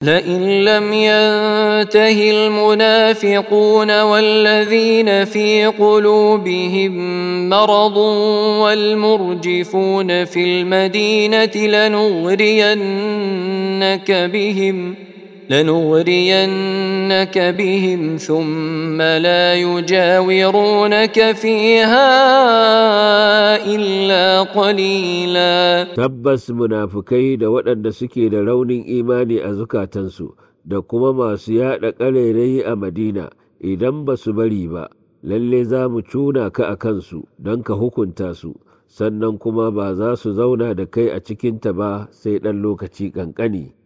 لئن لم ينته المنافقون والذين في قلوبهم مرض والمرجفون في المدينة لنغرينك بهم ثم لا يجاورونك فيها إلا قليلا. tabbas munafukai da waɗanda suke da raunin imani a zukatansu da kuma masu yaɗa ƙarairayi a Madina idan ba su bari ba, lalle za mu cuna ka a kansu don ka hukunta su, sannan kuma ba za su zauna da kai a cikinta ba sai ɗan lokaci ƙanƙani.